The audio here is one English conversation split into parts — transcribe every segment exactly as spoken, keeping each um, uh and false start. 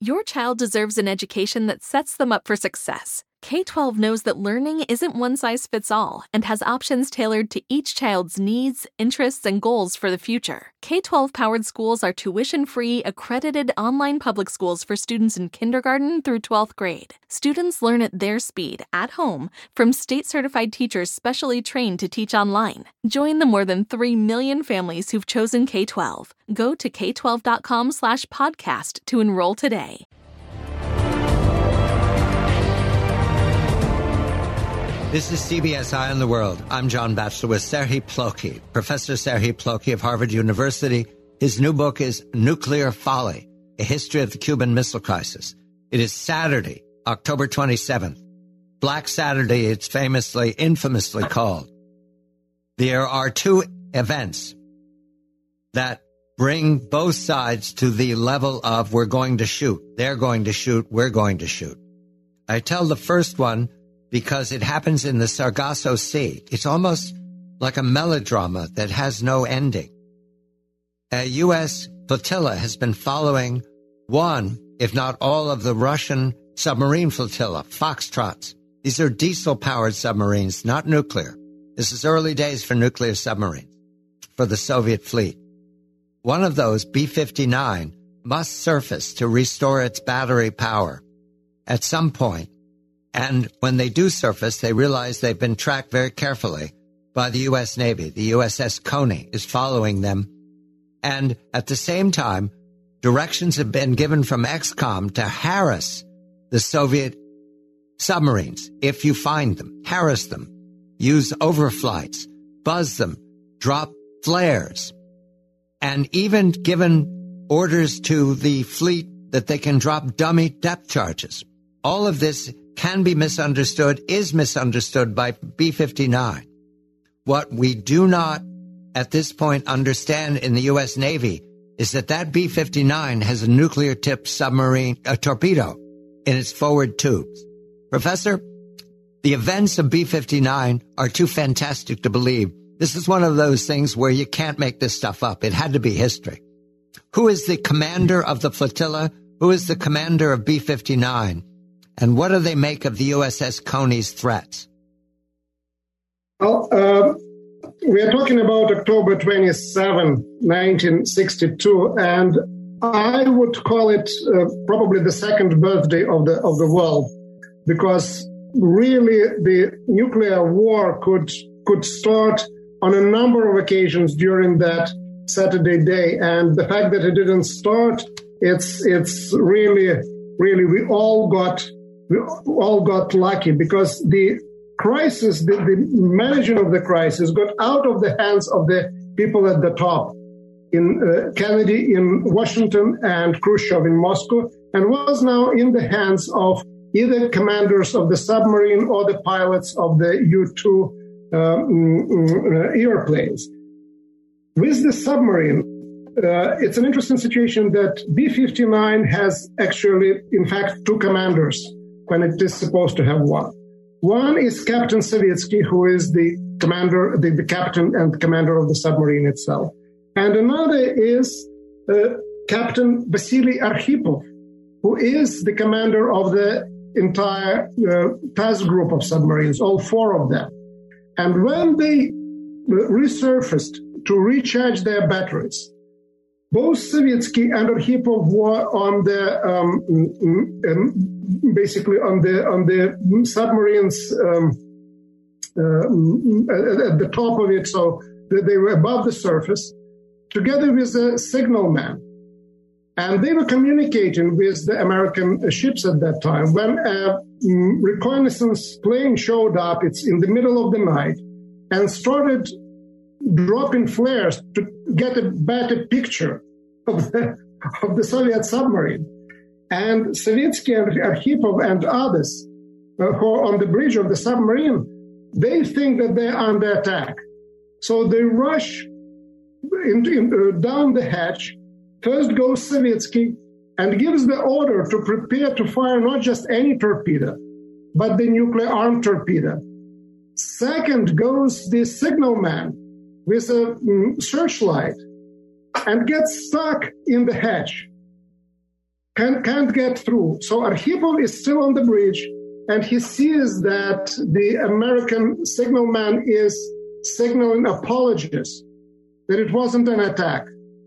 Your child deserves an education that sets them up for success. K twelve knows that learning isn't one size fits all and has options tailored to each child's needs, interests, and goals for the future. K twelve powered schools are tuition-free, accredited online public schools for students in kindergarten through twelfth grade. Students learn at their speed, at home, from state-certified teachers specially trained to teach online. Join the more than three million families who've chosen K twelve. Go to k twelve dot com slash podcast to enroll today. This is C B S Eye on the World. I'm John Batchelor with Serhiy Plokhy, Professor Serhiy Plokhy of Harvard University. His new book is Nuclear Folly, A History of the Cuban Missile Crisis. It is Saturday, October twenty-seventh. Black Saturday, it's famously, infamously called. There are two events that bring both sides to the level of we're going to shoot, they're going to shoot, we're going to shoot. I tell the first one because it happens in the Sargasso Sea. It's almost like a melodrama that has no ending. A U S flotilla has been following one, if not all, of the Russian submarine flotilla, Foxtrots. These are diesel-powered submarines, not nuclear. This is early days for nuclear submarines, for the Soviet fleet. One of those, B fifty-nine, must surface to restore its battery power at some point. And when they do surface, they realize they've been tracked very carefully by the U S Navy. The U S S Coney is following them. And at the same time, directions have been given from X COM to harass the Soviet submarines. If you find them, harass them, use overflights, buzz them, drop flares, and even given orders to the fleet that they can drop dummy depth charges. All of this can be misunderstood, is misunderstood by B fifty-nine. What we do not at this point understand in the U S Navy is that that B fifty-nine has a nuclear-tipped submarine, a torpedo, in its forward tubes. Professor, the events of B fifty-nine are too fantastic to believe. This is one of those things where you can't make this stuff up. It had to be history. Who is the commander of the flotilla? Who is the commander of B fifty-nine? And what do they make of the U S S Coney's threats? Well, uh, we are talking about October twenty-seventh, nineteen sixty-two, and I would call it uh, probably the second birthday of the of the world, because really the nuclear war could could start on a number of occasions during that Saturday day, and the fact that it didn't start, it's it's really really we all got. We all got lucky because the crisis, the, the managing of the crisis got out of the hands of the people at the top, in uh, Kennedy in Washington and Khrushchev in Moscow, and was now in the hands of either commanders of the submarine or the pilots of the U two uh, airplanes. With the submarine, uh, it's an interesting situation that B fifty-nine has actually, in fact, two commanders when it is supposed to have one. One is Captain Savitsky, who is the commander, the, the captain and commander of the submarine itself. And another is uh, Captain Vasily Arkhipov, who is the commander of the entire uh, task group of submarines, all four of them. And when they resurfaced to recharge their batteries, both Savitsky and Arkhipov were on the um, um, basically on the on the submarines um, uh, at the top of it, so that they were above the surface, together with a signalman, and they were communicating with the American ships at that time. When a um, reconnaissance plane showed up, it's in the middle of the night, and started dropping flares to get a better picture of the, of the Soviet submarine. And Savitsky and Arkhipov and others uh, who are on the bridge of the submarine, they think that they're under attack. So they rush in, in, uh, down the hatch. First goes Savitsky and gives the order to prepare to fire not just any torpedo, but the nuclear-armed torpedo. Second goes the signalman with a um, searchlight and gets stuck in the hatch. Can't, can't get through. So Arkhipov is still on the bridge, and he sees that the American signalman is signaling apologies, that it wasn't an attack.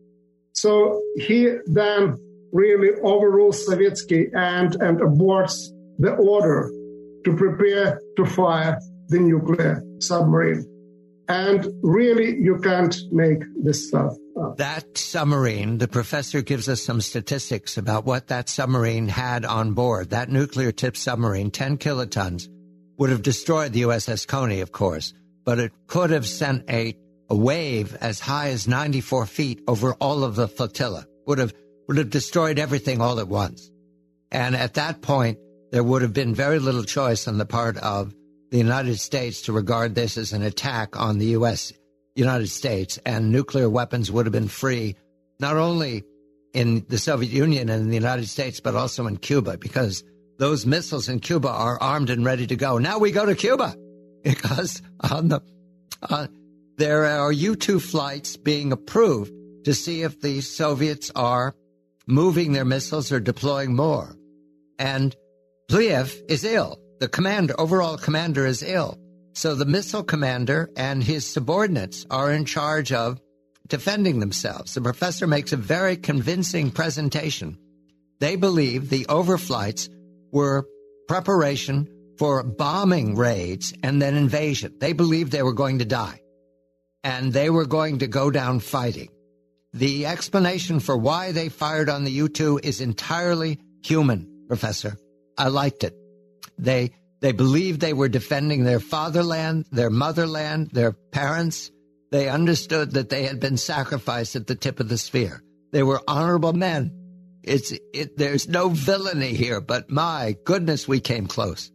So he then really overrules Savitsky and, and aborts the order to prepare to fire the nuclear submarine. And really, you can't make this stuff up. That submarine, the professor gives us some statistics about what that submarine had on board. That nuclear-tipped submarine, ten kilotons, would have destroyed the U S S Coney, of course, but it could have sent a, a wave as high as ninety-four feet over all of the flotilla, would have, would have destroyed everything all at once. And at that point, there would have been very little choice on the part of the United States to regard this as an attack on the U S, United States, and nuclear weapons would have been free, not only in the Soviet Union and in the United States, but also in Cuba, because those missiles in Cuba are armed and ready to go. Now we go to Cuba, because on the, uh, there are U two flights being approved to see if the Soviets are moving their missiles or deploying more. And Pliev is ill. The commander, overall commander, is ill. So the missile commander and his subordinates are in charge of defending themselves. The professor makes a very convincing presentation. They believe the overflights were preparation for bombing raids and then invasion. They believed they were going to die, and they were going to go down fighting. The explanation for why they fired on the U two is entirely human, Professor. I liked it. They they believed they were defending their fatherland, their motherland, their parents. They understood that they had been sacrificed at the tip of the sphere. They were honorable men. It's it, there's no villainy here, but my goodness, we came close.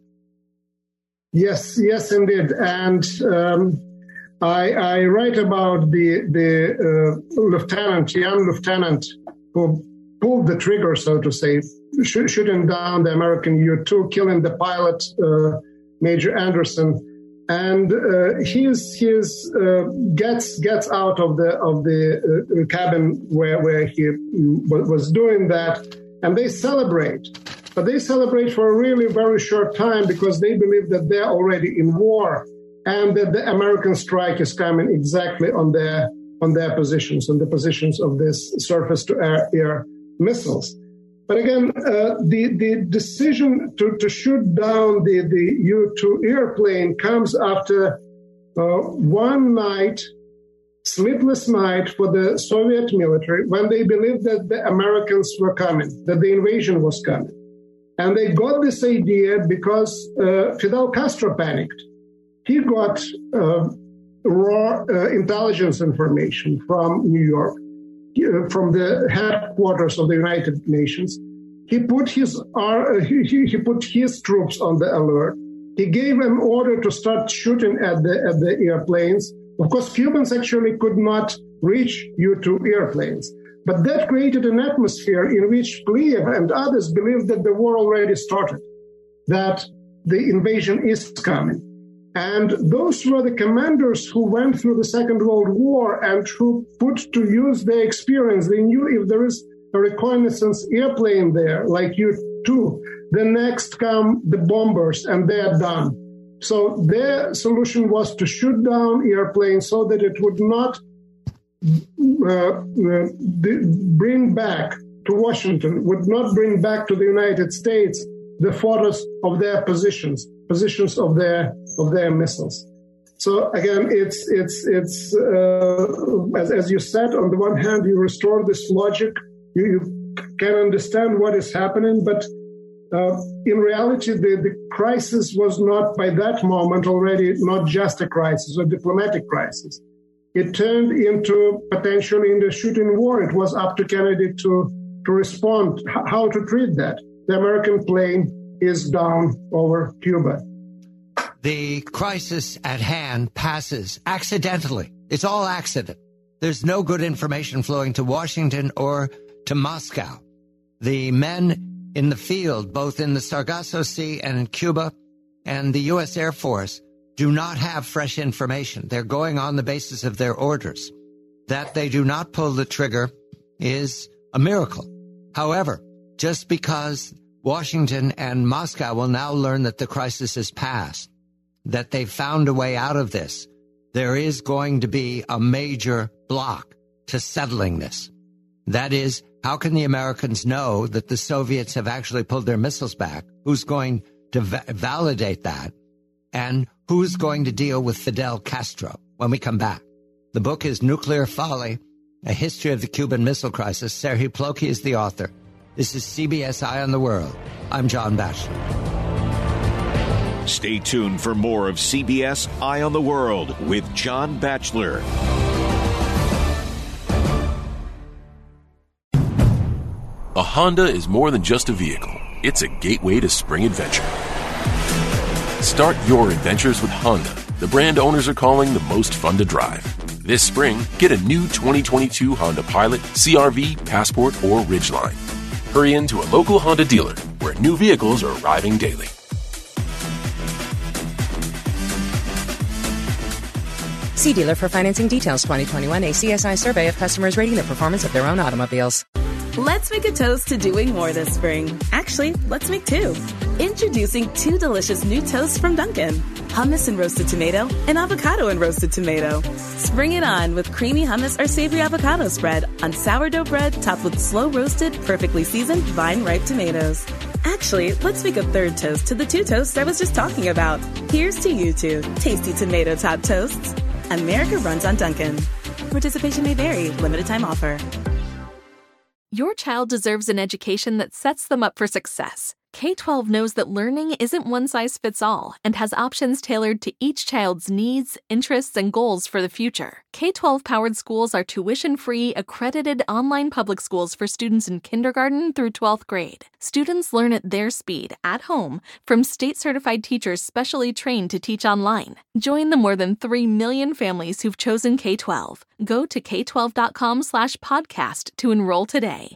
Yes, yes, indeed. And um, I, I write about the the uh, lieutenant, young lieutenant, who pulled the trigger, so to say, sh- shooting down the American U two, killing the pilot, uh, Major Anderson, and uh, he's he's uh, gets gets out of the of the uh, cabin where where he w- was doing that, and they celebrate. But they celebrate for a really very short time because they believe that they're already in war and that the American strike is coming exactly on their on their positions, on the positions of this surface-to-air air missiles. But again, uh, the the decision to, to shoot down the, the U two airplane comes after uh, one night, sleepless night for the Soviet military, when they believed that the Americans were coming, that the invasion was coming. And they got this idea because uh, Fidel Castro panicked. He got uh, raw uh, intelligence information from New York, uh, from the headquarters of the United Nations. He put his uh, he, he put his troops on the alert. He gave an order to start shooting at the at the airplanes. Of course, Cubans actually could not reach U two airplanes. But that created an atmosphere in which Pliev and others believed that the war already started, that the invasion is coming. And those were the commanders who went through the Second World War and who put to use their experience. They knew if there is a reconnaissance airplane there, like U two, the next come the bombers and they're done. So their solution was to shoot down airplanes so that it would not Uh, uh, bring back to Washington, would not bring back to the United States the photos of their positions, positions of their of their missiles. So again, it's it's it's uh, as as you said. On the one hand, you restore this logic, you, you can understand what is happening, but uh, in reality, the, the crisis was not by that moment already not just a crisis, a diplomatic crisis. It turned into potentially in the shooting war. It was up to Kennedy to, to respond, h- how to treat that. The American plane is down over Cuba. The crisis at hand passes accidentally. It's all accident. There's no good information flowing to Washington or to Moscow. The men in the field, both in the Sargasso Sea and in Cuba and the U S Air Force, do not have fresh information. They're going on the basis of their orders. That they do not pull the trigger is a miracle. However, just because Washington and Moscow will now learn that the crisis is past, that they've found a way out of this, there is going to be a major block to settling this. That is, how can the Americans know that the Soviets have actually pulled their missiles back? Who's going to va- validate that? And who's going to deal with Fidel Castro when we come back? The book is Nuclear Folly, A History of the Cuban Missile Crisis. Serhii Plokhy is the author. This is C B S Eye on the World. I'm John Batchelor. Stay tuned for more of C B S Eye on the World with John Batchelor. A Honda is more than just a vehicle. It's a gateway to spring adventure. Start your adventures with Honda, the brand owners are calling the most fun to drive. This spring, get a new twenty twenty-two Honda Pilot, C R V, Passport, or Ridgeline. Hurry into a local Honda dealer where new vehicles are arriving daily. See dealer for financing details. twenty twenty-one A C S I survey of customers rating the performance of their own automobiles. Let's make a toast to doing more this spring. Actually, let's make two. Introducing two delicious new toasts from Dunkin'. Hummus and roasted tomato and avocado and roasted tomato. Spring it on with creamy hummus or savory avocado spread on sourdough bread topped with slow roasted, perfectly seasoned vine-ripe tomatoes. Actually, let's make a third toast to the two toasts I was just talking about. Here's to you two, tasty tomato top toasts. America runs on Dunkin'. Participation may vary. Limited time offer. Your child deserves an education that sets them up for success. K twelve knows that learning isn't one size fits all and has options tailored to each child's needs, interests, and goals for the future. K twelve powered schools are tuition-free, accredited online public schools for students in kindergarten through twelfth grade. Students learn at their speed, at home, from state-certified teachers specially trained to teach online. Join the more than three million families who've chosen K twelve. Go to k twelve dot com slash podcast to enroll today.